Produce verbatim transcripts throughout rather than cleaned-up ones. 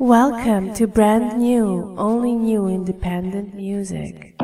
Welcome to brand new, only new independent music.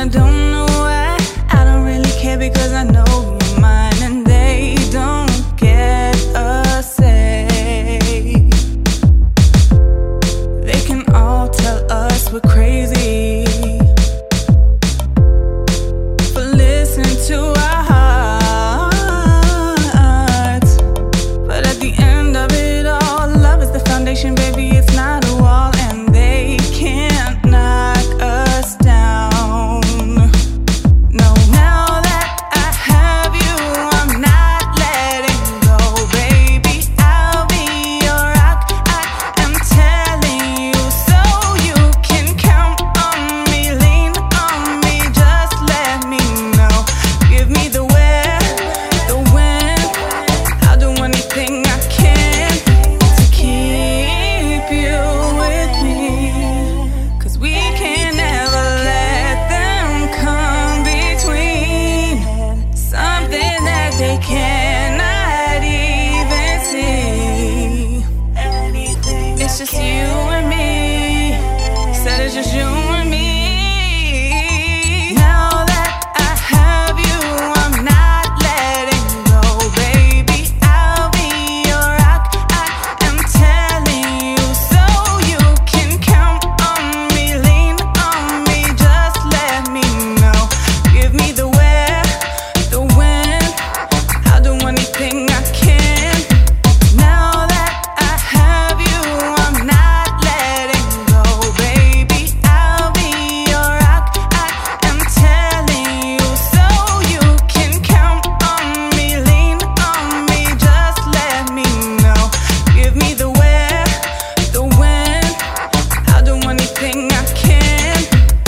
don't know why. I don't really care because I know you're mine, and they don't get a say. They can all tell us we're crazy for listening to our hearts, but at the end of it all, love is the foundation, baby, it's not a wall, and they can't knock us down. No, now that I have you, I'm not letting go, baby. I'll be your rock, I am telling you, so you can count on me, lean on me, just let me know. Give me the where, the when, I'll do anything I can to keep you with me, 'cause we can never let them come between something that they cannot even see. It's just you and me, said it's just you and me. Now that I have you, I'm not letting go, baby. I'll be your rock, I am telling you, so you can count on me, lean on me, just let me know. Give me the where, the when, I'll do anything I can. Now that I have you, I'm not letting go, baby. I'll be your rock, I am telling you, so you can count on me, lean on me, just let me know. Give me the where, the when, I'll do anything I can.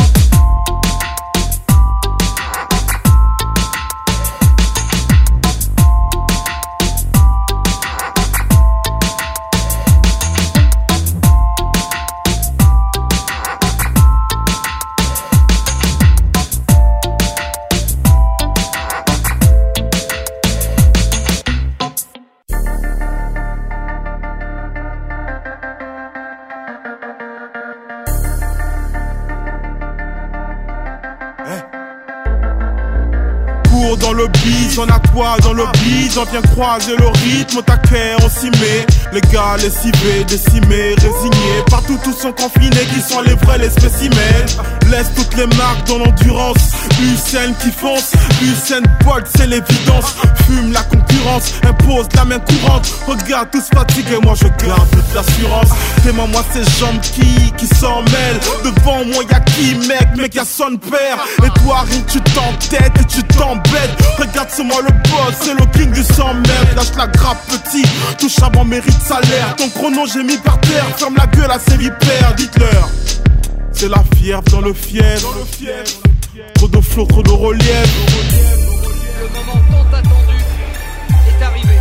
Cours dans le beat, j'en à toi dans le beat, j'en viens croiser le rythme, au taquet, on s'y met. Les gars, les civés, décimés, résignés, partout tous sont confinés, qui sont les vrais, les spécimens. Laisse toutes les marques dans l'endurance, Usain qui fonce, Usain Bolt, c'est l'évidence. Fume la concurrence, impose la main courante. Regarde tous fatigués, moi je garde de l'assurance. Témoin moi ces jambes qui, qui s'en mêlent. Devant moi y'a qui mec, mec y'a son père. Et toi rien tu t'entêtes et tu t'embêtes. Regarde c'est moi le boss, c'est le king du cent mètres. Lâche la grappe petit, touche à mon mérite salaire. Ton chrono j'ai mis par terre, ferme la gueule à ces vipères. Dites-leur, c'est la fièvre dans le fièvre. Trop de flots, trop de relief. Le moment tant attendu est arrivé.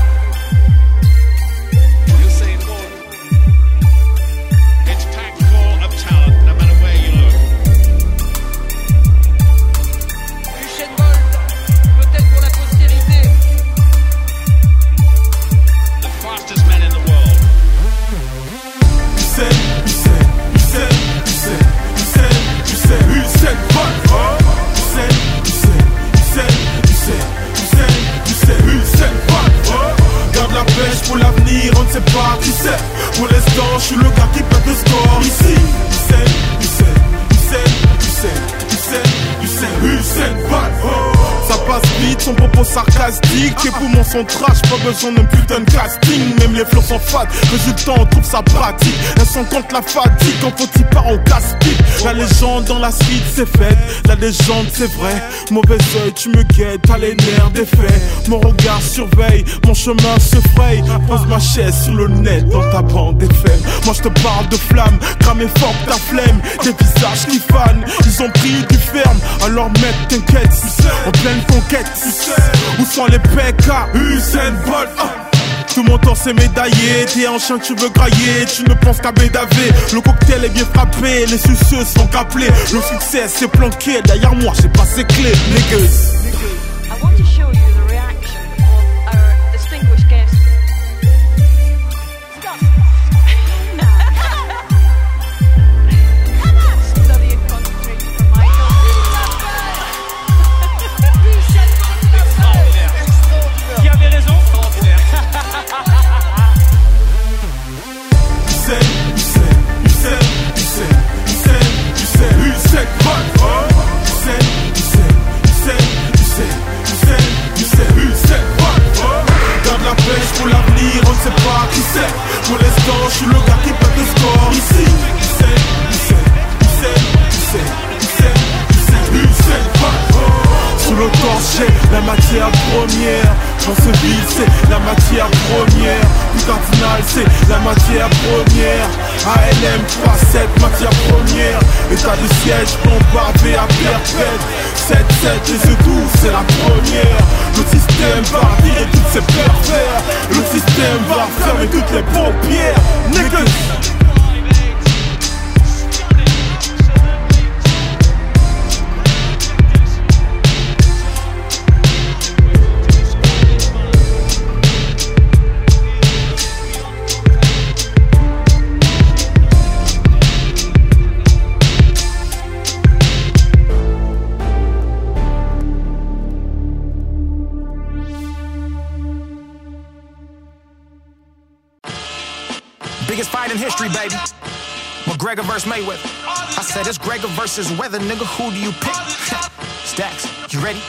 Usain Bolt. It's packed full of talent, no matter where you look. Usain Bolt, peut-être pour la postérité. The fastest man in the world. Usain, Usain, Usain, Usain, Usain, Usain, Usain Bolt. Usain, Usain, Usain, Usain, Usain, Usain, Usain Bolt. Garde la pêche pour l'avenir, on ne sait pas qui c'est. Pour l'instant, je suis le gars qui pète le score ici. Usain, Usain, Usain, Usain, Usain, Usain, Usain Bolt. Ça passe vite, son propos sarcastique. Tes poumons sont trash, pas besoin d'un putain de casting. Même les flots sont fades, résultat on trouve ça pratique. Elles sont contre la fatigue, quand faut y part on casse-pique. La légende dans la suite c'est faite, la légende c'est vrai. Mauvais oeil tu me guettes, t'as les nerfs défaits. Mon regard surveille, mon chemin se fraye. Pose ma chaise sur le net dans ta bande F M. Moi je te parle de flamme, cramer fort ta flemme. Des visages qui fanent, ils ont pris du ferme. Alors mec t'inquiète, en pleine conquête. Où sont les P K? Usain Bolt. Tout mon temps c'est médaillé, t'es en chien tu veux grailler, tu ne penses qu'à bédaver. Le cocktail est bien frappé, les suceux sont caplés. Le succès c'est planqué, derrière moi j'ai pas ses clés, niggas. I want to show you the reaction of our distinguished guest. Stop. Study and concentrate for Michael. marché, la matière première. Dans ce ville c'est la matière première. Du cardinal c'est la matière première. A L M trois sept matière première. État de siège bombardé à perpète. sept sept et c'est tout, c'est la première. Le système va virer toutes ces pervers. Le système va fermer toutes les paupières. Niggas. Biggest fight in history, baby. McGregor versus Mayweather. I said it's Gregor versus Weather, nigga. Who do you pick? Stacks, you ready?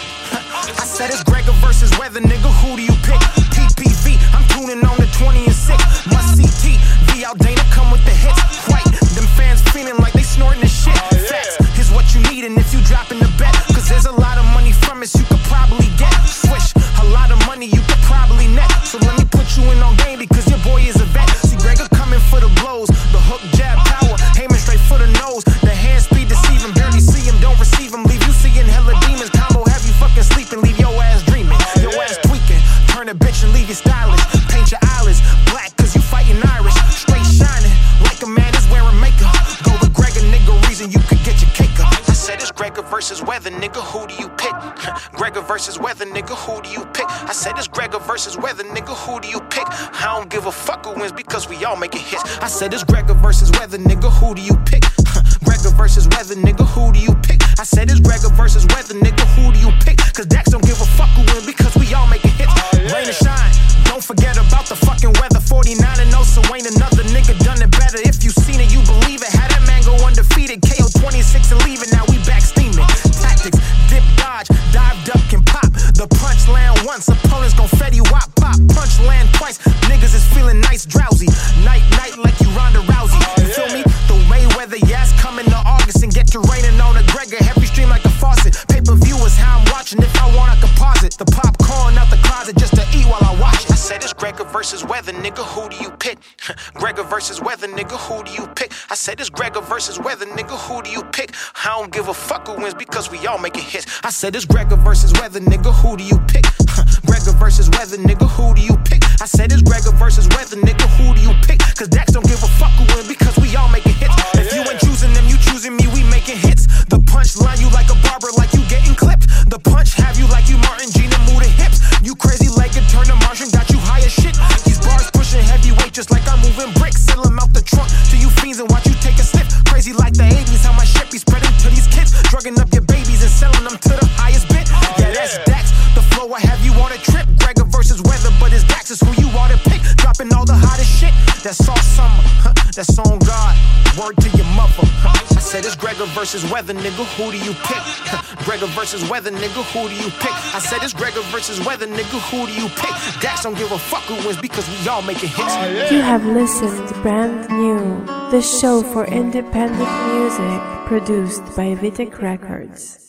I said it's Gregor versus Weather, nigga. Who do you pick? P P V, I'm tuning on the twenty and six. Must see T V out Dana, come with the hits. White, them fans feeling like they snorting the shit. Facts, here's what you need, and if you dropping the bet, cause there's a lot of money from it you could probably get. Swish, a lot of money you could probably net. So let me put you in on game because your boy is a vet. See Gregor coming for the blows, the hook, jab, power, aiming straight for the nose. The hand speed deceiving, barely see him, don't receive him. Leave you seeing hella demons. Combo have you fucking sleeping, leave your ass dreaming, your ass tweaking. Turn a bitch and leave you stylish. Paint your eyelids black cause you fighting Irish. Straight shining like a man is wearing makeup. Go with Gregor, nigga, reason you could get your cake up. I said it's Gregor versus Weather, nigga, who do you pick? Gregor versus Weather, nigga, who do you pick? I said it's Gregor versus Weather, nigga, who do you pick? I don't give a fuck who wins because we all making hits. I said it's Gregor versus Weather, nigga, who do you pick? Gregor versus Weather, nigga, who do you pick? I said it's Gregor versus Weather, nigga, who do you pick? Cause Dax don't give a fuck who wins because we all making hits. Rain or shine, don't forget about the fucking weather. Forty-nine and oh, so ain't another nigga done it better. If you seen it, you believe it. Had that man go undefeated. K O twenty-six and leaving, now we back steaming. Tactics, dip, dodge, dive, duck, and pop. The punch land once, opponents gon' fetty wop pop. Punch land twice, niggas is feeling nice, drowsy. Night, night like you Ronda Rousey. You feel me? The Mayweather, yes, coming to August and get you raining on a Gregor. Heavy stream like a faucet. Pay-per-view is how I'm watching. If I want, I can pause it. The popcorn out the closet just to eat while I watch it. I said it's Gregor versus Weather, nigga, who do you pick? Gregor versus Weather, nigga, who do you pick? I said it's Gregor versus Weather, nigga, who do you pick? I don't give a fuck who wins because we all making hits. I said it's Gregor versus Weather, nigga, who do you pick? Gregor versus Weather, nigga, who do you pick? I said it's Gregor versus Weather, nigga, who do you pick? Cause Dax don't give a fuck who wins because we all making hits. If you ain't choosing them, you choosing me, we making hits. The punch line you like a barber, like you getting clipped. The punch have you like you Martin Gina, move the hips. You crazy legged, turn the Martian, got you high as shit. These bars pushing heavyweight just like I'm moving bricks. Seal them out the trunk to you fiends and watch you take a sniff. Crazy like the eighties, how my shit be spreading to these kids. Drugging up your babies and selling them to the highest bid. Yeah, that's Dax. The flow I have you on a trip. Gregor versus Weather, but it's Dax is who you ought to pick. Dropping all the hottest shit. That's all summer. Huh? That's on God. Word to your mother. Huh? I said it's Gregor versus Weather, nigga. Who do you pick? Huh? Gregor versus Weather, nigga. Who do you pick? I said it's Gregor versus Weather, nigga. Who do you pick? Dax don't give a fuck who wins because we all making hits. You have listened to Brand New, the show for independent music produced by Vitek Records.